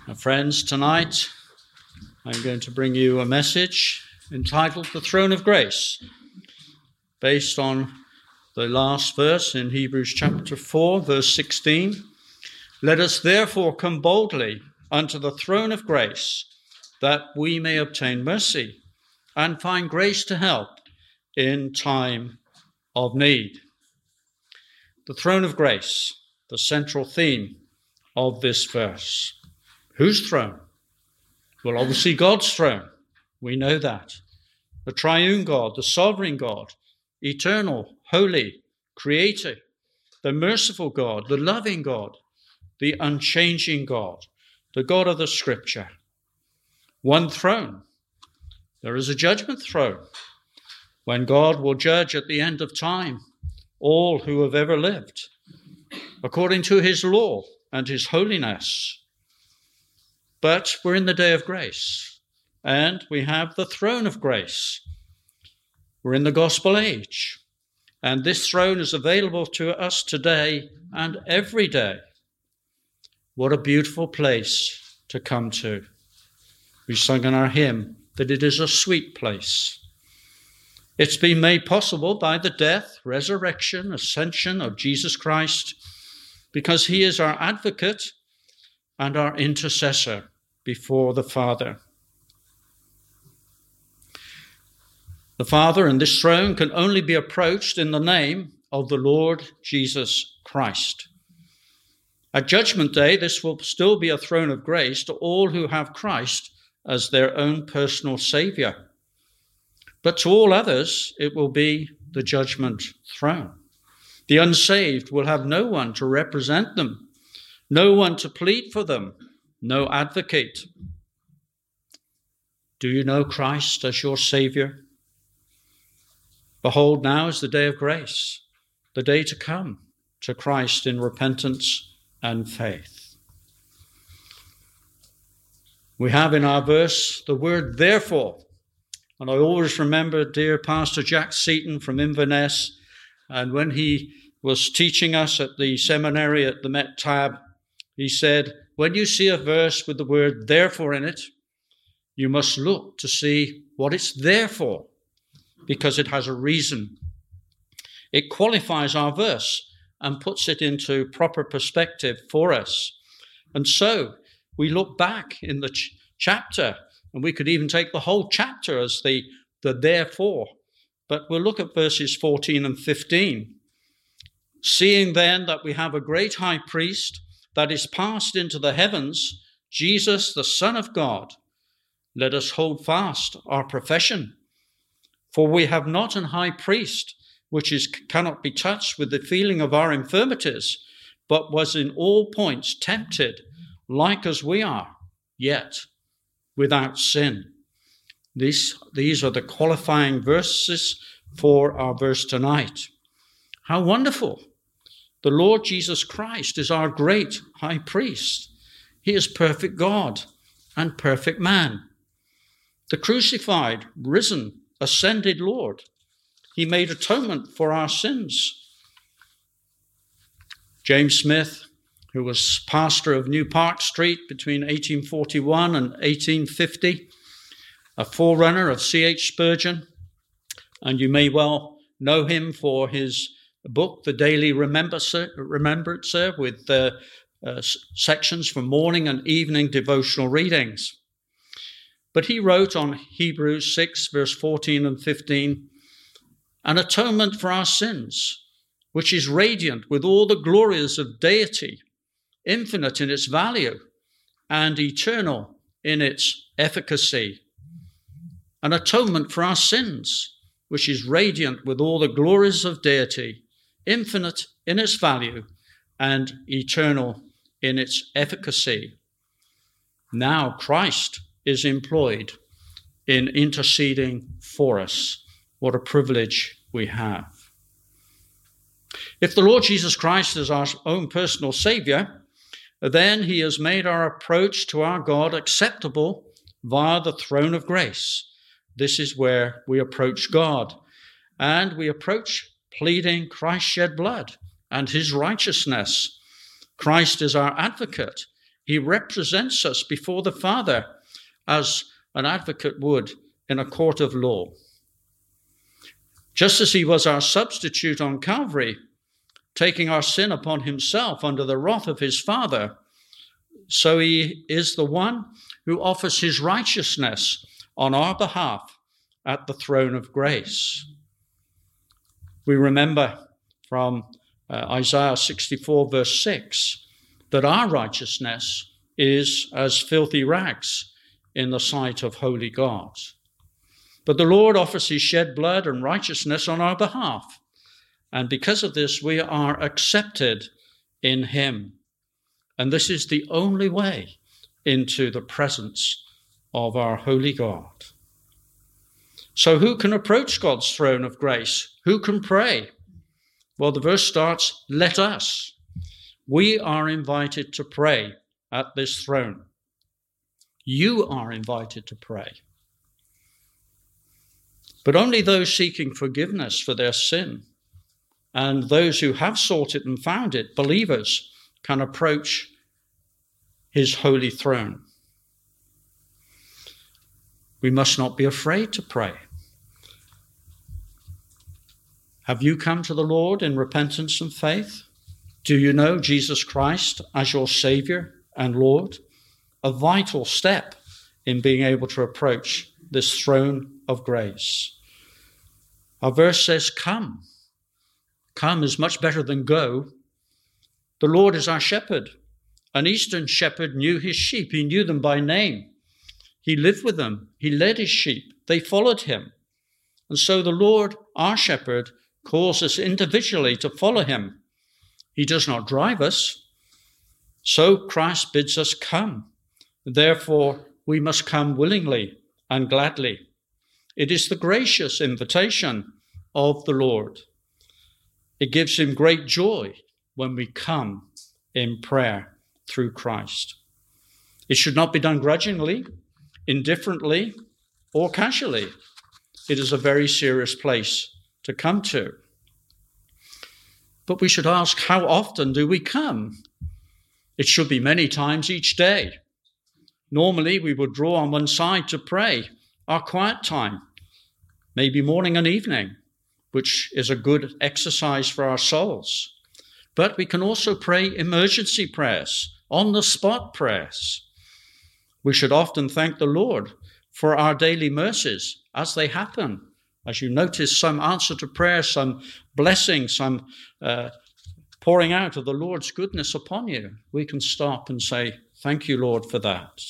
Now, friends, tonight I'm going to bring you a message entitled The Throne of Grace, based on the last verse in Hebrews chapter 4, verse 16. Let us therefore come boldly unto the throne of grace, that we may obtain mercy and find grace to help in time of need. The throne of grace, the central theme of this verse. Whose throne? Well, obviously God's throne. We know that. The triune God, the sovereign God, eternal, holy, creator, the merciful God, the loving God, the unchanging God, the God of the Scripture. One throne. There is a judgment throne when God will judge at the end of time all who have ever lived, according to his law and his holiness. But we're in the day of grace, and we have the throne of grace. We're in the gospel age, and this throne is available to us today and every day. What a beautiful place to come to. We sung in our hymn that it is a sweet place. It's been made possible by the death, resurrection, ascension of Jesus Christ, because he is our advocate and our intercessor before the Father. The Father and this throne can only be approached in the name of the Lord Jesus Christ. At Judgment Day, this will still be a throne of grace to all who have Christ as their own personal Saviour. But to all others, it will be the judgment throne. The unsaved will have no one to represent them, no one to plead for them, no advocate. Do you know Christ as your Saviour? Behold, now is the day of grace, the day to come to Christ in repentance and faith. We have in our verse the word therefore. And I always remember dear Pastor Jack Seaton from Inverness, and when he was teaching us at the seminary at the Met Tab, he said, when you see a verse with the word therefore in it, you must look to see what it's there for, because it has a reason. It qualifies our verse and puts it into proper perspective for us. And so we look back in the chapter, and we could even take the whole chapter as the therefore, but we'll look at verses 14 and 15. Seeing then that we have a great high priest that is passed into the heavens, Jesus, the Son of God, let us hold fast our profession. For we have not an high priest which cannot be touched with the feeling of our infirmities, but was in all points tempted, like as we are, yet without sin. These are the qualifying verses for our verse tonight. How wonderful! The Lord Jesus Christ is our great high priest. He is perfect God and perfect man. The crucified, risen, ascended Lord. He made atonement for our sins. James Smith, who was pastor of New Park Street between 1841 and 1850, a forerunner of C.H. Spurgeon, and you may well know him for his book, The Daily Remembrancer, with sections for morning and evening devotional readings. But he wrote on Hebrews 6, verse 14 and 15, an atonement for our sins, which is radiant with all the glories of deity, infinite in its value and eternal in its efficacy. An atonement for our sins, which is radiant with all the glories of deity, infinite in its value and eternal in its efficacy. Now Christ is employed in interceding for us. What a privilege we have. If the Lord Jesus Christ is our own personal Saviour, then he has made our approach to our God acceptable via the throne of grace. This is where we approach God, and we approach pleading Christ's shed blood and his righteousness. Christ is our advocate. he represents us before the Father as an advocate would in a court of law. Just as he was our substitute on Calvary, taking our sin upon himself under the wrath of his Father, so he is the one who offers his righteousness on our behalf at the throne of grace. We remember from Isaiah 64 verse 6 that our righteousness is as filthy rags in the sight of holy God. But the Lord offers his shed blood and righteousness on our behalf. And because of this, we are accepted in him. And this is the only way into the presence of our holy God. So who can approach God's throne of grace? Who can pray? Well, the verse starts, let us. We are invited to pray at this throne. You are invited to pray. But only those seeking forgiveness for their sin and those who have sought it and found it, believers, can approach his holy throne. We must not be afraid to pray. Have you come to the Lord in repentance and faith? Do you know Jesus Christ as your Savior and Lord? A vital step in being able to approach this throne of grace. Our verse says, come. Come is much better than go. The Lord is our shepherd. An eastern shepherd knew his sheep. He knew them by name. He lived with them. He led his sheep. They followed him. And so the Lord, our shepherd, calls us individually to follow him. He does not drive us. So Christ bids us come. Therefore, we must come willingly and gladly. It is the gracious invitation of the Lord. It gives him great joy when we come in prayer through Christ. It should not be done grudgingly, indifferently, or casually. It is a very serious place to come to. But we should ask, how often do we come? It should be many times each day. Normally, we would draw on one side to pray our quiet time, maybe morning and evening, which is a good exercise for our souls. But we can also pray emergency prayers, on-the-spot prayers. We should often thank the Lord for our daily mercies as they happen. As you notice, some answer to prayer, some blessing, some pouring out of the Lord's goodness upon you. We can stop and say, thank you, Lord, for that.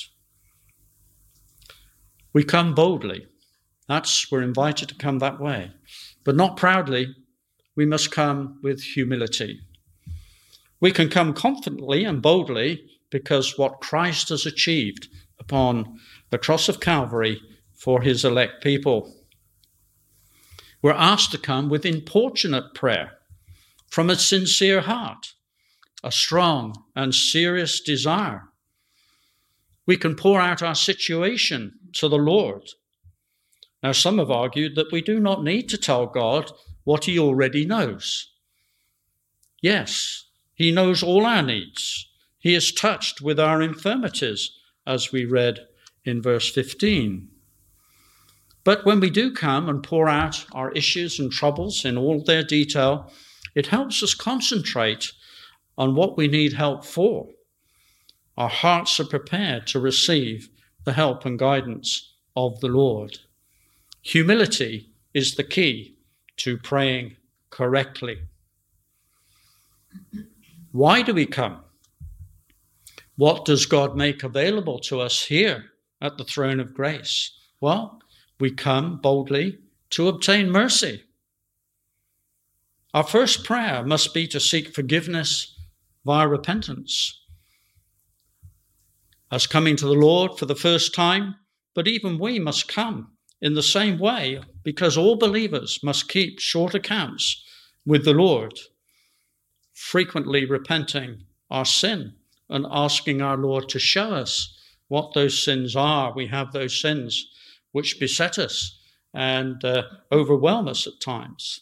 We come boldly. We're invited to come that way. But not proudly. We must come with humility. We can come confidently and boldly because what Christ has achieved upon the cross of Calvary for his elect people. We're asked to come with importunate prayer from a sincere heart, a strong and serious desire. We can pour out our situation to the Lord. Now, some have argued that we do not need to tell God what he already knows. Yes, he knows all our needs. He is touched with our infirmities, as we read in verse 15. But when we do come and pour out our issues and troubles in all their detail, it helps us concentrate on what we need help for. Our hearts are prepared to receive the help and guidance of the Lord. Humility is the key to praying correctly. Why do we come? What does God make available to us here at the throne of grace? Well, we come boldly to obtain mercy. Our first prayer must be to seek forgiveness via repentance. As coming to the Lord for the first time, but even we must come in the same way, because all believers must keep short accounts with the Lord, frequently repenting our sin and asking our Lord to show us what those sins are. We have those sins which beset us and overwhelm us at times.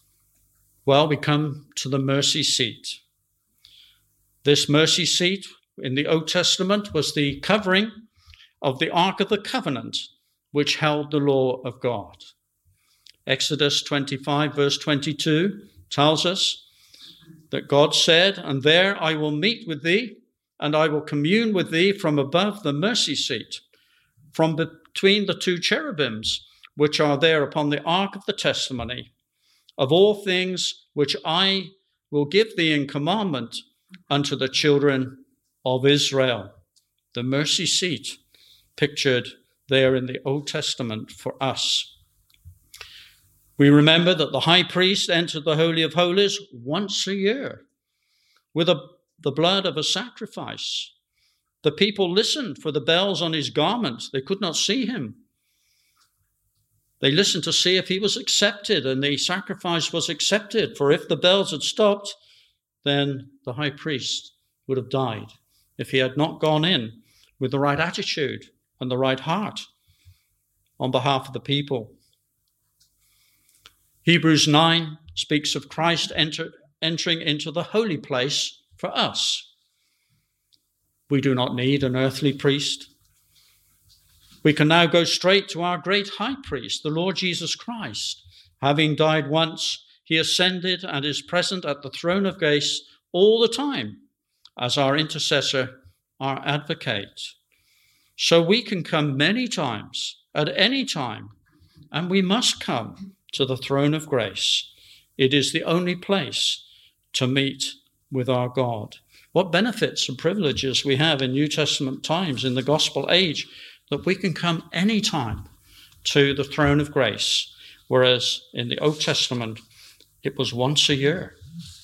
Well, we come to the mercy seat. This mercy seat in the Old Testament was the covering of the Ark of the Covenant, which held the law of God. Exodus 25, verse 22 tells us that God said, "And there I will meet with thee, and I will commune with thee from above the mercy seat, from between the two cherubims, which are there upon the ark of the testimony, of all things which I will give thee in commandment unto the children of Israel." The mercy seat pictured there in the Old Testament for us. We remember that the high priest entered the Holy of Holies once a year with the blood of a sacrifice. The people listened for the bells on his garment. They could not see him. They listened to see if he was accepted, and the sacrifice was accepted. For if the bells had stopped, then the high priest would have died if he had not gone in with the right attitude and the right heart on behalf of the people. Hebrews 9 speaks of Christ entering into the holy place for us. We do not need an earthly priest. We can now go straight to our great high priest, the Lord Jesus Christ. Having died once, he ascended and is present at the throne of grace all the time as our intercessor, our advocate. So we can come many times, at any time, and we must come to the throne of grace. It is the only place to meet with our God. What benefits and privileges we have in New Testament times, in the gospel age, that we can come any time to the throne of grace, whereas in the Old Testament, it was once a year.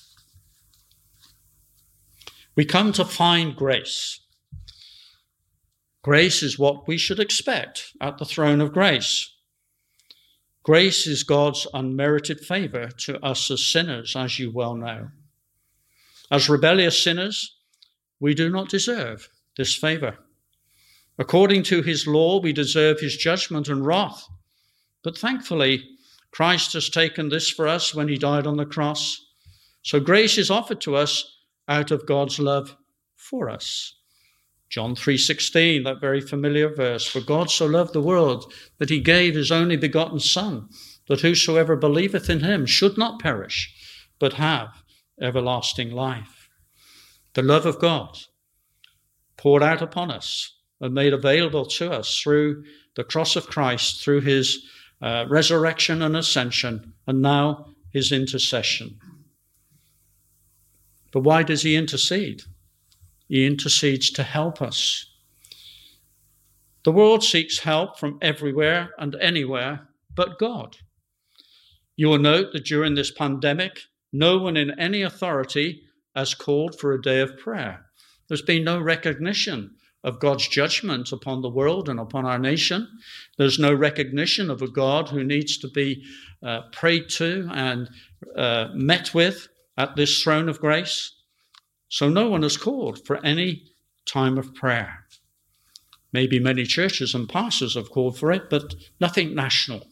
We come to find grace. Grace is what we should expect at the throne of grace. Grace is God's unmerited favor to us as sinners, as you well know. As rebellious sinners, we do not deserve this favor. According to his law, we deserve his judgment and wrath. But thankfully, Christ has taken this for us when he died on the cross. So grace is offered to us out of God's love for us. John 3:16, that very familiar verse, "For God so loved the world that he gave his only begotten Son, that whosoever believeth in him should not perish, but have everlasting life." The love of God poured out upon us and made available to us through the cross of Christ, through his resurrection and ascension, and now his intercession. But why does he intercede? He intercedes to help us. The world seeks help from everywhere and anywhere but God. You will note that during this pandemic, no one in any authority has called for a day of prayer. There's been no recognition of God's judgment upon the world and upon our nation. There's no recognition of a God who needs to be prayed to and met with at this throne of grace. So no one has called for any time of prayer. Maybe many churches and pastors have called for it, but nothing national.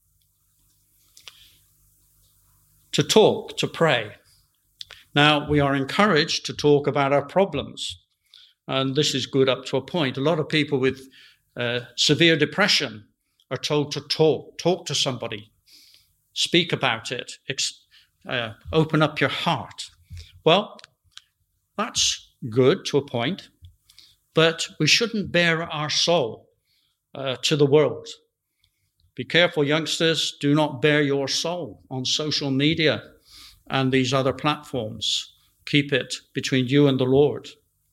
To talk, to pray. Now, we are encouraged to talk about our problems, and this is good up to a point. A lot of people with severe depression are told to talk to somebody, speak about it, open up your heart. Well, that's good to a point, but we shouldn't bare our soul to the world. Be careful, youngsters. Do not bare your soul on social media and these other platforms. Keep it between you and the Lord.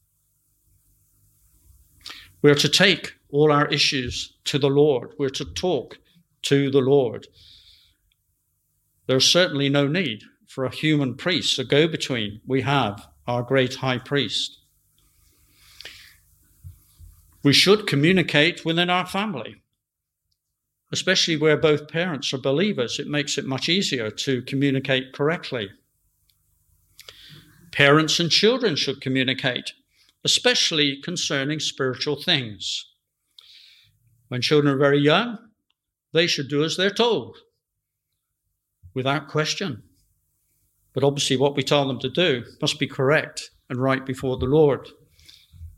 We're to take all our issues to the Lord. We're to talk to the Lord. There's certainly no need for a human priest, a go-between. We have our great high priest. We should communicate within our family, especially where both parents are believers. It makes it much easier to communicate correctly. Parents and children should communicate, especially concerning spiritual things. When children are very young, they should do as they're told, without question. But obviously what we tell them to do must be correct and right before the Lord.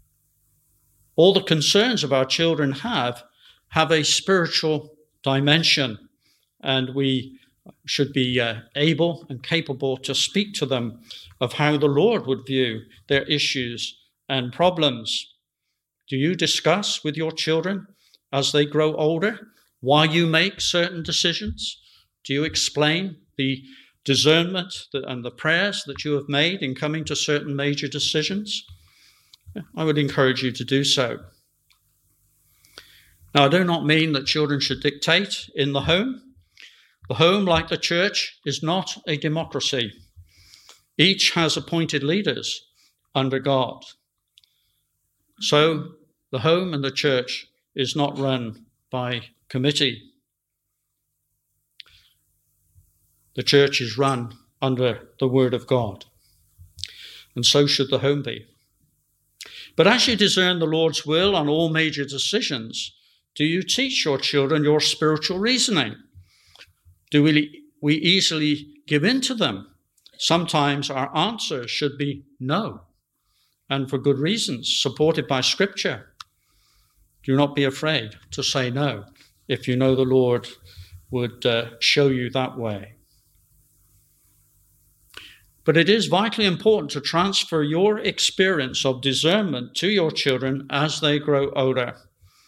All the concerns of our children have a spiritual dimension, and we should be able and capable to speak to them of how the Lord would view their issues and problems. Do you discuss with your children as they grow older why you make certain decisions? Do you explain the discernment and the prayers that you have made in coming to certain major decisions? I would encourage you to do so. Now, I do not mean that children should dictate in the home. The home, like the church, is not a democracy. Each has appointed leaders under God. So the home and the church is not run by committee. The church is run under the word of God, and so should the home be. But as you discern the Lord's will on all major decisions, do you teach your children your spiritual reasoning? Do we easily give in to them? Sometimes our answer should be no, and for good reasons, supported by Scripture. Do not be afraid to say no if you know the Lord would show you that way. But it is vitally important to transfer your experience of discernment to your children as they grow older.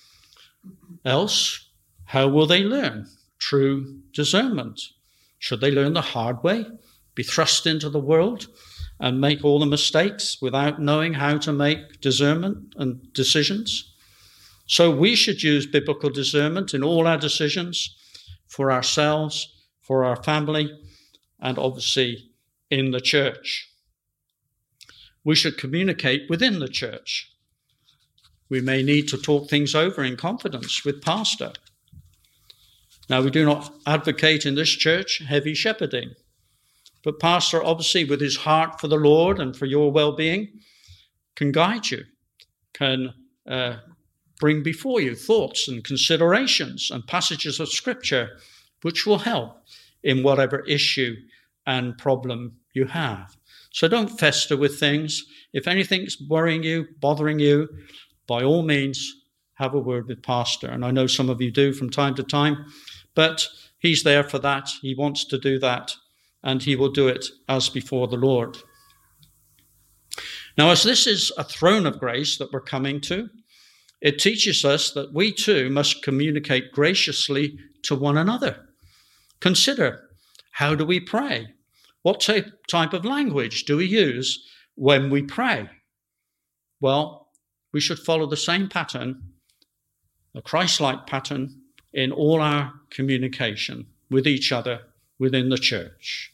Else, how will they learn true discernment? Should they learn the hard way, be thrust into the world, and make all the mistakes without knowing how to make discernment and decisions? So we should use biblical discernment in all our decisions for ourselves, for our family, and obviously in the church. We should communicate within the church. We may need to talk things over in confidence with pastor. Now, we do not advocate in this church heavy shepherding, but pastor, obviously with his heart for the Lord and for your well-being, can guide you, can bring before you thoughts and considerations and passages of Scripture which will help in whatever issue and problem you have. So don't fester with things. If anything's worrying you, bothering you, by all means, have a word with pastor. And I know some of you do from time to time, but he's there for that. He wants to do that, and he will do it as before the Lord. Now, as this is a throne of grace that we're coming to, it teaches us that we too must communicate graciously to one another. Consider, how do we pray? What type of language do we use when we pray? Well, we should follow the same pattern, a Christ-like pattern, in all our communication with each other within the church.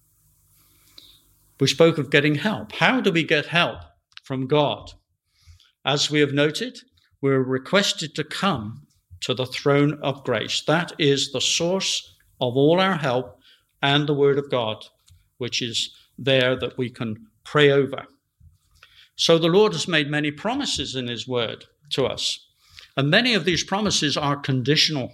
We spoke of getting help. How do we get help from God? As we have noted, we're requested to come to the throne of grace. That is the source of all our help and the word of God, which is there that we can pray over. So the Lord has made many promises in his word to us, and many of these promises are conditional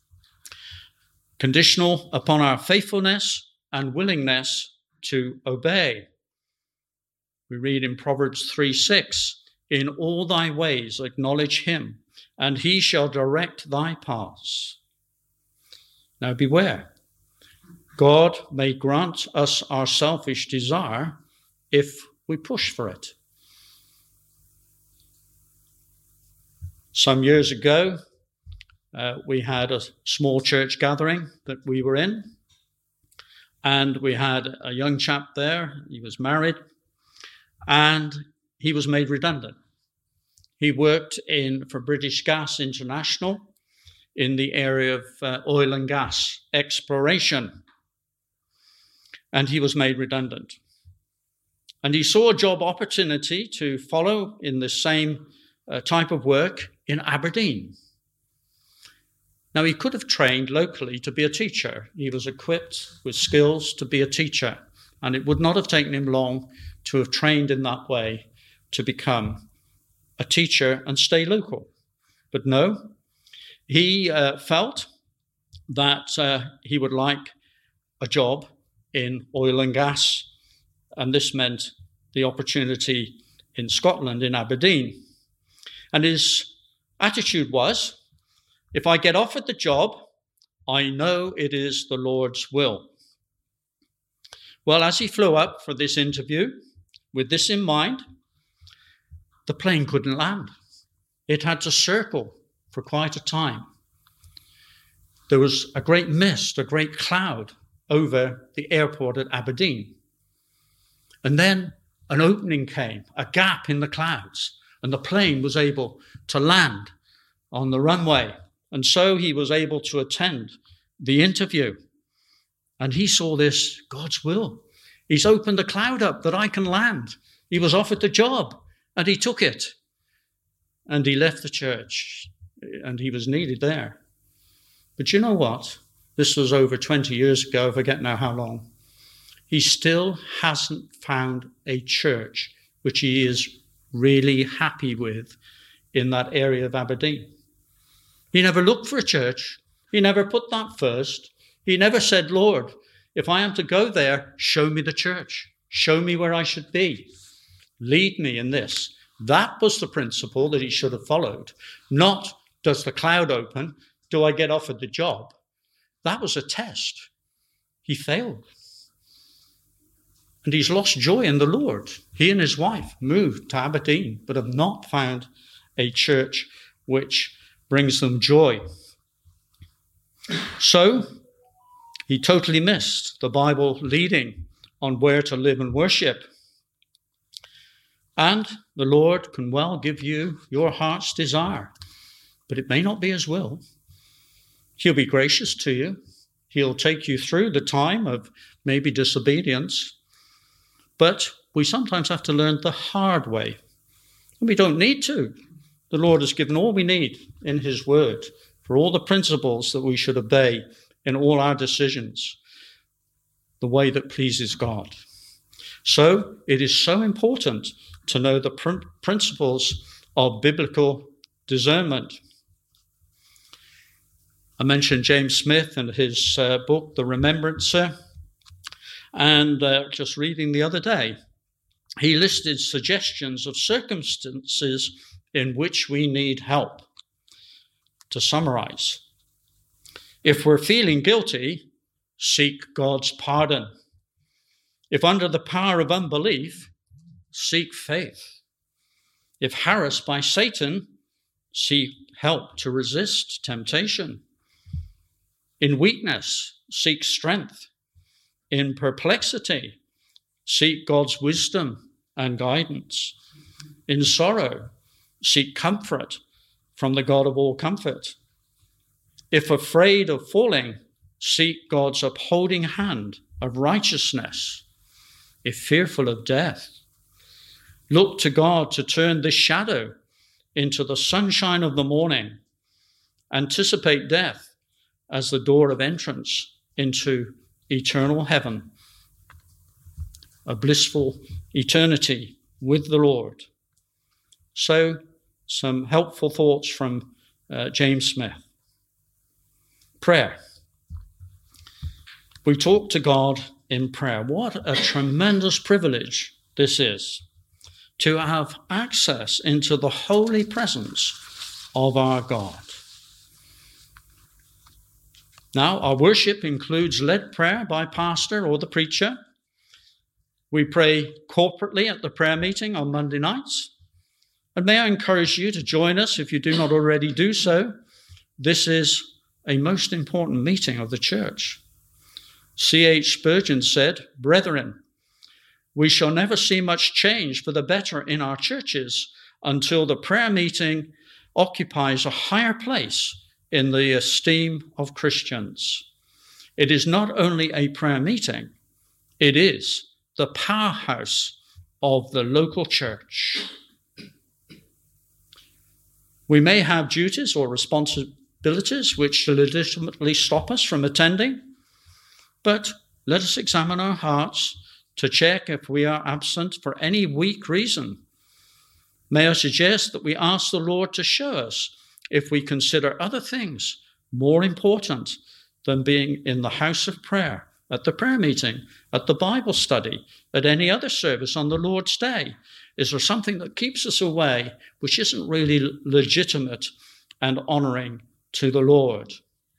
upon our faithfulness and willingness to obey. We read in Proverbs 3:6, "In all thy ways acknowledge him, and he shall direct thy paths." Now beware. God may grant us our selfish desire if we push for it. Some years ago, we had a small church gathering that we were in, and we had a young chap there. He was married, and he was made redundant. He worked for British Gas International in the area of oil and gas exploration, and he was made redundant. And he saw a job opportunity to follow in the same type of work in Aberdeen. Now, he could have trained locally to be a teacher. He was equipped with skills to be a teacher, and it would not have taken him long to have trained in that way to become a teacher and stay local. But no, he felt that he would like a job in oil and gas, and this meant the opportunity in Scotland, in Aberdeen. And his attitude was, if I get offered the job, I know it is the Lord's will. Well, as he flew up for this interview, with this in mind, the plane couldn't land. It had to circle for quite a time. There was a great mist, a great cloud over the airport at Aberdeen. And then an opening came, a gap in the clouds, and the plane was able to land on the runway. And so he was able to attend the interview. And he saw this, God's will. He's opened the cloud up that I can land. He was offered the job, and he took it. And he left the church, and he was needed there. But you know what? This was over 20 years ago, I forget now how long. He still hasn't found a church which he is really happy with in that area of Aberdeen. He never looked for a church. He never put that first. He never said, Lord, if I am to go there, show me the church. Show me where I should be. Lead me in this. That was the principle that he should have followed. Not, does the cloud open? Do I get offered the job? That was a test. He failed. And he's lost joy in the Lord. He and his wife moved to Aberdeen, but have not found a church which brings them joy. So he totally missed the Bible leading on where to live and worship. And the Lord can well give you your heart's desire, but it may not be his will. He'll be gracious to you. He'll take you through the time of maybe disobedience. But we sometimes have to learn the hard way. And we don't need to. The Lord has given all we need in his word for all the principles that we should obey in all our decisions, the way that pleases God. So it is so important to know the principles of biblical discernment. I mentioned James Smith and his book, The Remembrancer. And just reading the other day, he listed suggestions of circumstances in which we need help. To summarize, if we're feeling guilty, seek God's pardon. If under the power of unbelief, seek faith. If harassed by Satan, seek help to resist temptation. In weakness, seek strength. In perplexity, seek God's wisdom and guidance. In sorrow, seek comfort from the God of all comfort. If afraid of falling, seek God's upholding hand of righteousness. If fearful of death, look to God to turn this shadow into the sunshine of the morning. Anticipate death as the door of entrance into eternal heaven, a blissful eternity with the Lord. So, some helpful thoughts from James Smith. Prayer. We talk to God in prayer. What a tremendous privilege this is, to have access into the holy presence of our God. Now, our worship includes led prayer by pastor or the preacher. We pray corporately at the prayer meeting on Monday nights. And may I encourage you to join us if you do not already do so. This is a most important meeting of the church. C.H. Spurgeon said, "Brethren, we shall never see much change for the better in our churches until the prayer meeting occupies a higher place in the esteem of Christians. It is not only a prayer meeting, it is the powerhouse of the local church." We may have duties or responsibilities which legitimately stop us from attending, but let us examine our hearts to check if we are absent for any weak reason. May I suggest that we ask the Lord to show us if we consider other things more important than being in the house of prayer, at the prayer meeting, at the Bible study, at any other service on the Lord's Day. Is there something that keeps us away which isn't really legitimate and honouring to the Lord?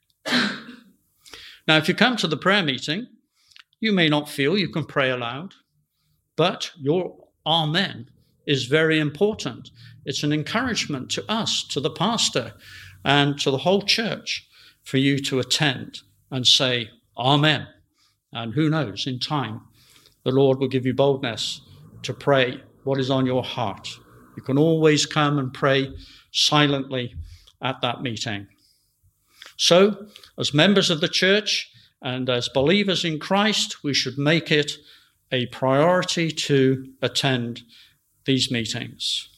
Now, if you come to the prayer meeting, you may not feel you can pray aloud, but your amen is very important. It's an encouragement to us, to the pastor, and to the whole church for you to attend and say, Amen. And who knows, in time, the Lord will give you boldness to pray what is on your heart. You can always come and pray silently at that meeting. So, as members of the church and as believers in Christ, we should make it a priority to attend these meetings.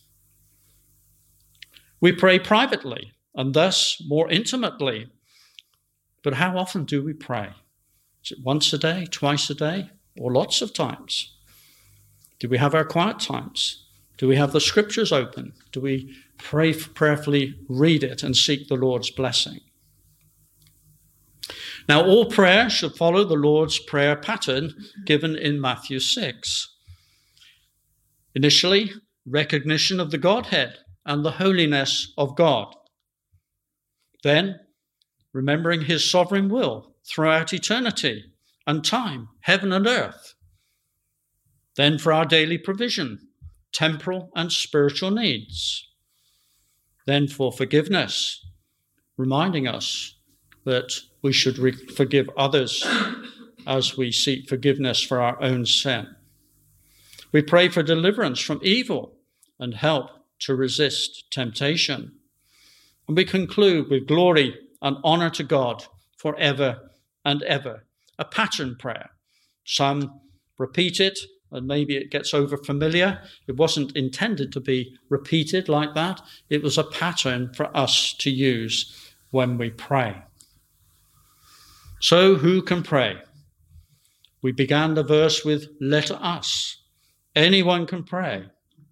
We pray privately and thus more intimately. But how often do we pray? Is it once a day, twice a day, or lots of times? Do we have our quiet times? Do we have the scriptures open? Do we prayerfully read it and seek the Lord's blessing? Now, all prayer should follow the Lord's Prayer pattern given in Matthew 6. Initially, recognition of the Godhead and the holiness of God. Then, remembering his sovereign will throughout eternity and time, heaven and earth. Then for our daily provision, temporal and spiritual needs. Then for forgiveness, reminding us that we should forgive others as we seek forgiveness for our own sin. We pray for deliverance from evil and help to resist temptation. And we conclude with glory and honor to God forever and ever. A pattern prayer. Some repeat it, and maybe it gets over familiar. It wasn't intended to be repeated like that. It was a pattern for us to use when we pray. So who can pray? We began the verse with, let us. Anyone can pray.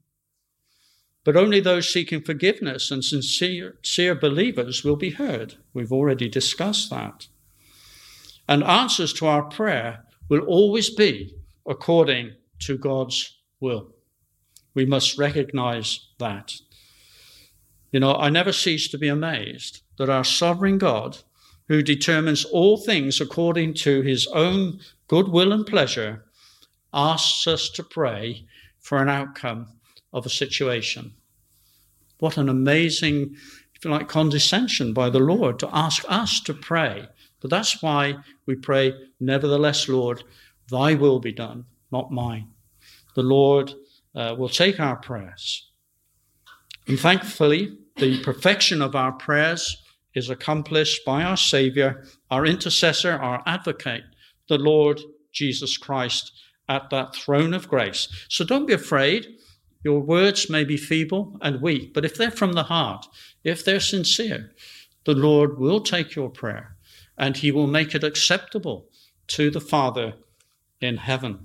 But only those seeking forgiveness and sincere believers will be heard. We've already discussed that. And answers to our prayer will always be according to God's will. We must recognize that. You know, I never cease to be amazed that our sovereign God, who determines all things according to his own good will and pleasure, asks us to pray for an outcome of a situation. What an amazing, if you like, condescension by the Lord to ask us to pray. But that's why we pray, nevertheless, Lord, thy will be done, not mine. The Lord will take our prayers. And thankfully, the perfection of our prayers is accomplished by our Savior, our intercessor, our advocate, the Lord Jesus Christ, at that throne of grace. So don't be afraid. Your words may be feeble and weak, but if they're from the heart, if they're sincere, the Lord will take your prayer and he will make it acceptable to the Father in heaven.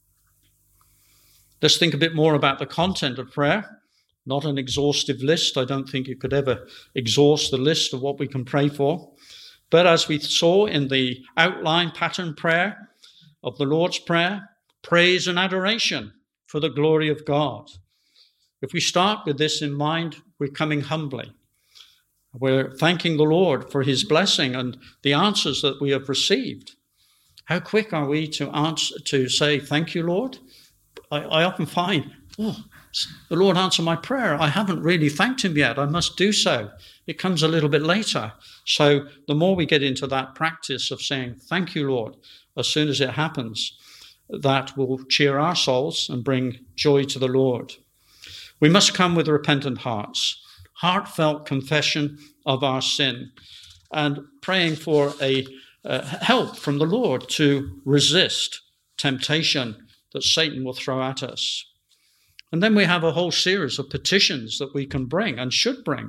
Let's think a bit more about the content of prayer. Not an exhaustive list. I don't think you could ever exhaust the list of what we can pray for. But as we saw in the outline pattern prayer of the Lord's Prayer, praise and adoration for the glory of God. If we start with this in mind, we're coming humbly. We're thanking the Lord for his blessing and the answers that we have received. How quick are we to say, thank you, Lord? I often find, the Lord answered my prayer. I haven't really thanked him yet. I must do so. It comes a little bit later. So the more we get into that practice of saying, thank you, Lord, as soon as it happens, that will cheer our souls and bring joy to the Lord. We must come with repentant hearts, heartfelt confession of our sin, and praying for a help from the Lord to resist temptation that Satan will throw at us. And then we have a whole series of petitions that we can bring and should bring.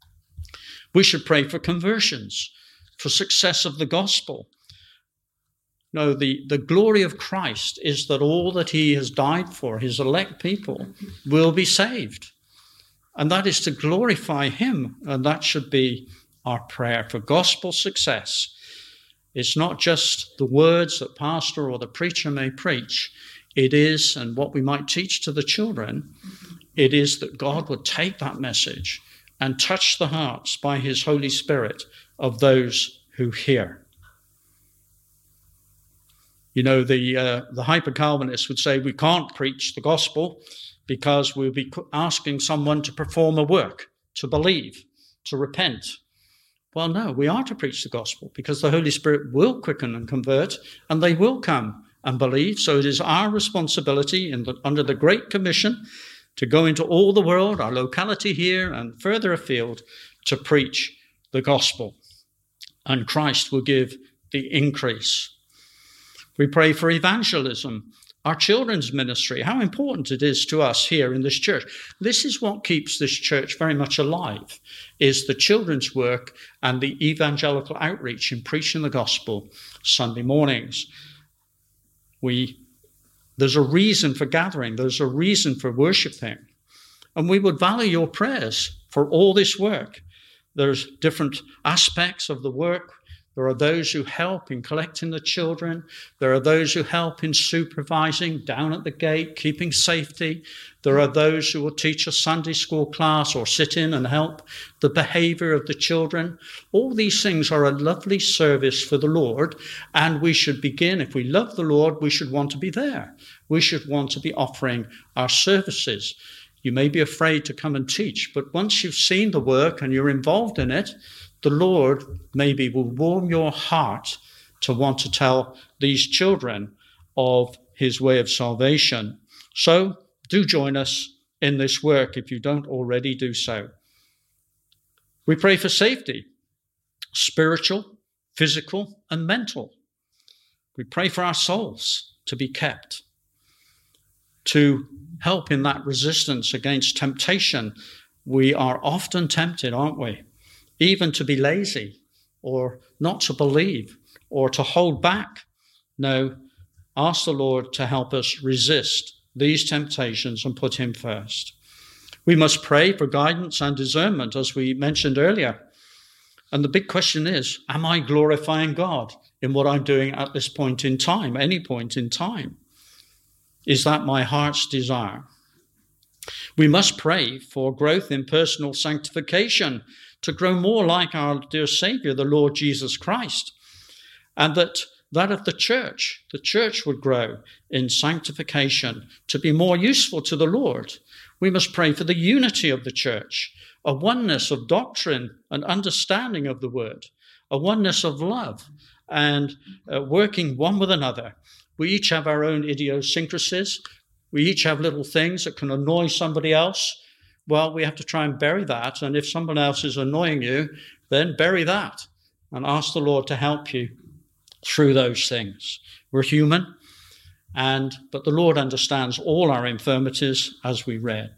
We should pray for conversions, for success of the gospel. No, the glory of Christ is that all that he has died for, his elect people, will be saved. And that is to glorify him, and that should be our prayer for gospel success. It's not just the words that pastor or the preacher may preach. it is, and what we might teach to the children, it is that God would take that message and touch the hearts by his Holy Spirit of those who hear. You know, the hyper-Calvinists would say we can't preach the gospel because we'll be asking someone to perform a work, to believe, to repent. Well, no, we are to preach the gospel because the Holy Spirit will quicken and convert, and they will come and believe. So it is our responsibility under the Great Commission to go into all the world, our locality here and further afield, to preach the gospel. And Christ will give the increase. We pray for evangelism, our children's ministry, how important it is to us here in this church. This is what keeps this church very much alive, is the children's work and the evangelical outreach in preaching the gospel Sunday mornings. There's a reason for gathering. There's a reason for worshiping. And we would value your prayers for all this work. There's different aspects of the work. There are those who help in collecting the children. There are those who help in supervising down at the gate, keeping safety. There are those who will teach a Sunday school class or sit in and help the behavior of the children. All these things are a lovely service for the Lord, and we should begin, if we love the Lord, we should want to be there. We should want to be offering our services. You may be afraid to come and teach, but once you've seen the work and you're involved in it, the Lord maybe will warm your heart to want to tell these children of his way of salvation. So do join us in this work if you don't already do so. We pray for safety, spiritual, physical, and mental. We pray for our souls to be kept, to help in that resistance against temptation. We are often tempted, aren't we? Even to be lazy or not to believe or to hold back. No, ask the Lord to help us resist these temptations and put him first. We must pray for guidance and discernment, as we mentioned earlier. And the big question is, am I glorifying God in what I'm doing at this point in time, any point in time? Is that my heart's desire? We must pray for growth in personal sanctification, to grow more like our dear Savior, the Lord Jesus Christ, and that of the church would grow in sanctification to be more useful to the Lord. We must pray for the unity of the church, a oneness of doctrine and understanding of the word, a oneness of love and working one with another. We each have our own idiosyncrasies. We each have little things that can annoy somebody else. Well, we have to try and bury that. And if someone else is annoying you, then bury that and ask the Lord to help you through those things. We're human, but the Lord understands all our infirmities, as we read.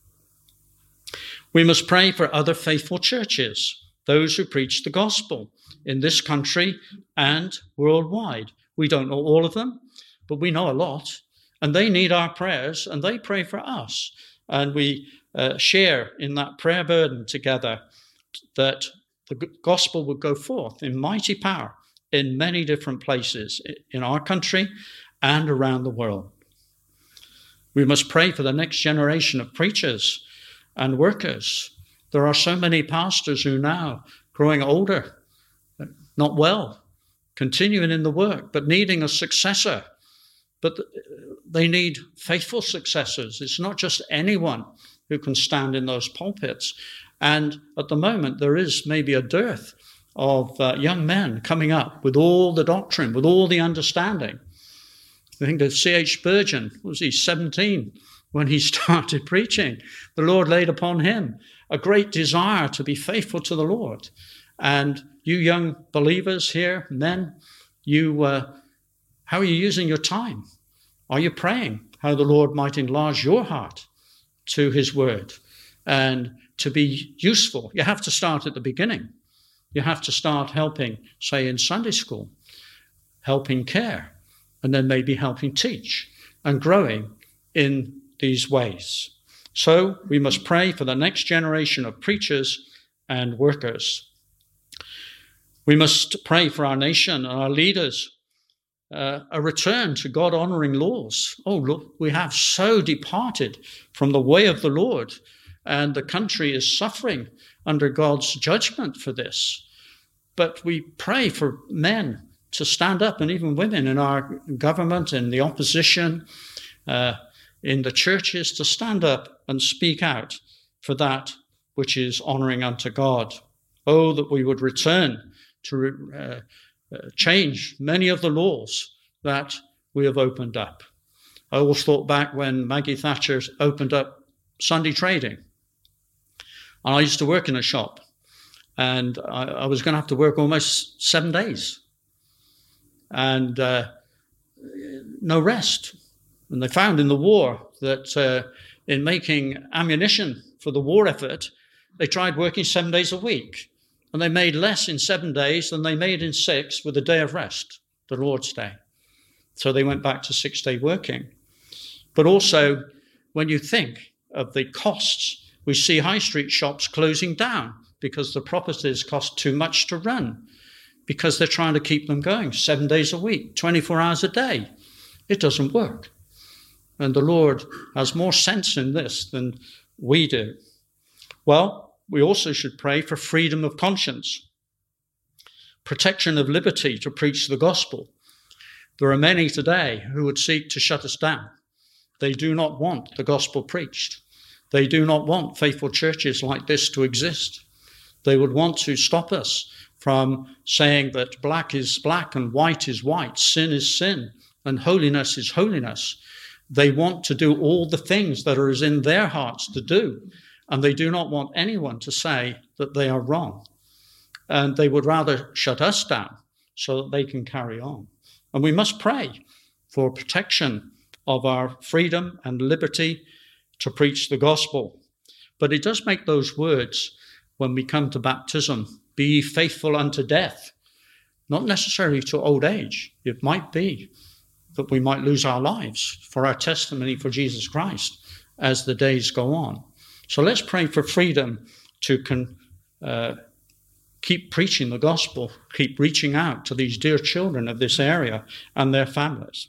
We must pray for other faithful churches, those who preach the gospel in this country and worldwide. We don't know all of them, but we know a lot, and they need our prayers, and they pray for us. And we share in that prayer burden together, that the gospel would go forth in mighty power in many different places in our country and around the world. We must pray for the next generation of preachers and workers. There are so many pastors who now, growing older, not well, continuing in the work, but needing a successor. But they need faithful successors. It's not just anyone who can stand in those pulpits. And at the moment, there is maybe a dearth of young men coming up with all the doctrine, with all the understanding. I think of C.H. Spurgeon, was he 17 when he started preaching? The Lord laid upon him a great desire to be faithful to the Lord. And you young believers here, men, how are you using your time? Are you praying how the Lord might enlarge your heart to his word and to be useful? You have to start at the beginning. You have to start helping, say, in Sunday school, helping care, and then maybe helping teach and growing in these ways. So we must pray for the next generation of preachers and workers. We must pray for our nation and our leaders. a return to God-honoring laws. Oh, look, we have so departed from the way of the Lord, and the country is suffering under God's judgment for this. But we pray for men to stand up, and even women in our government, in the opposition, in the churches, to stand up and speak out for that which is honoring unto God. Oh, that we would return to change many of the laws that we have opened up. I always thought back when Maggie Thatcher opened up Sunday trading. And I used to work in a shop, and I was going to have to work almost 7 days. And no rest. And they found in the war that in making ammunition for the war effort, they tried working 7 days a week. And they made less in 7 days than they made in 6 with a day of rest, the Lord's Day. So they went back to 6-day working. But also, when you think of the costs, we see high street shops closing down because the properties cost too much to run, because they're trying to keep them going 7 days a week, 24 hours a day. It doesn't work. And the Lord has more sense in this than we do. Well, we also should pray for freedom of conscience, protection of liberty to preach the gospel. There are many today who would seek to shut us down. They do not want the gospel preached. They do not want faithful churches like this to exist. They would want to stop us from saying that black is black and white is white, sin is sin, and holiness is holiness. They want to do all the things that are in their hearts to do, and they do not want anyone to say that they are wrong. And they would rather shut us down so that they can carry on. And we must pray for protection of our freedom and liberty to preach the gospel. But it does make those words, when we come to baptism, be faithful unto death, not necessarily to old age. It might be that we might lose our lives for our testimony for Jesus Christ as the days go on. So let's pray for freedom to keep preaching the gospel, keep reaching out to these dear children of this area and their families.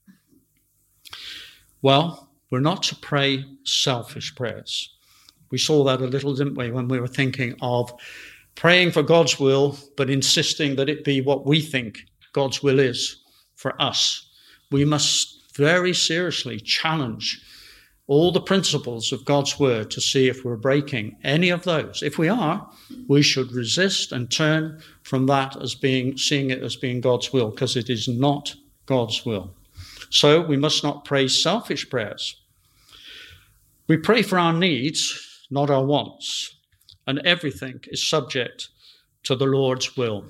Well, we're not to pray selfish prayers. We saw that a little, didn't we, when we were thinking of praying for God's will, but insisting that it be what we think God's will is for us. We must very seriously challenge all the principles of God's word to see if we're breaking any of those. If we are, we should resist and turn from that as seeing it as being God's will, because it is not God's will. So we must not pray selfish prayers. We pray for our needs, not our wants, and everything is subject to the Lord's will.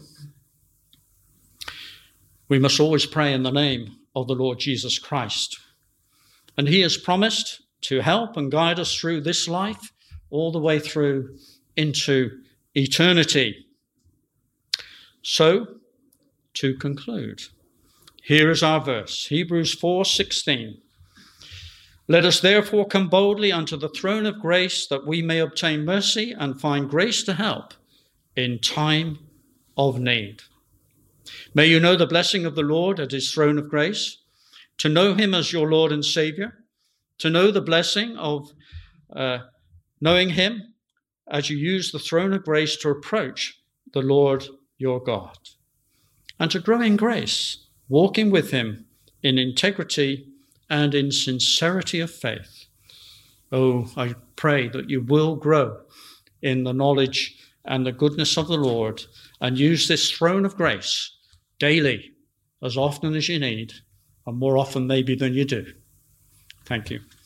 We must always pray in the name of the Lord Jesus Christ. And he has promised to help and guide us through this life all the way through into eternity. So, to conclude, here is our verse, Hebrews 4:16. Let us therefore come boldly unto the throne of grace, that we may obtain mercy and find grace to help in time of need. May you know the blessing of the Lord at his throne of grace, to know him as your Lord and Savior, to know the blessing of knowing him as you use the throne of grace to approach the Lord your God, and to grow in grace, walking with him in integrity and in sincerity of faith. Oh, I pray that you will grow in the knowledge and the goodness of the Lord, and use this throne of grace daily, as often as you need, and more often maybe than you do. Thank you.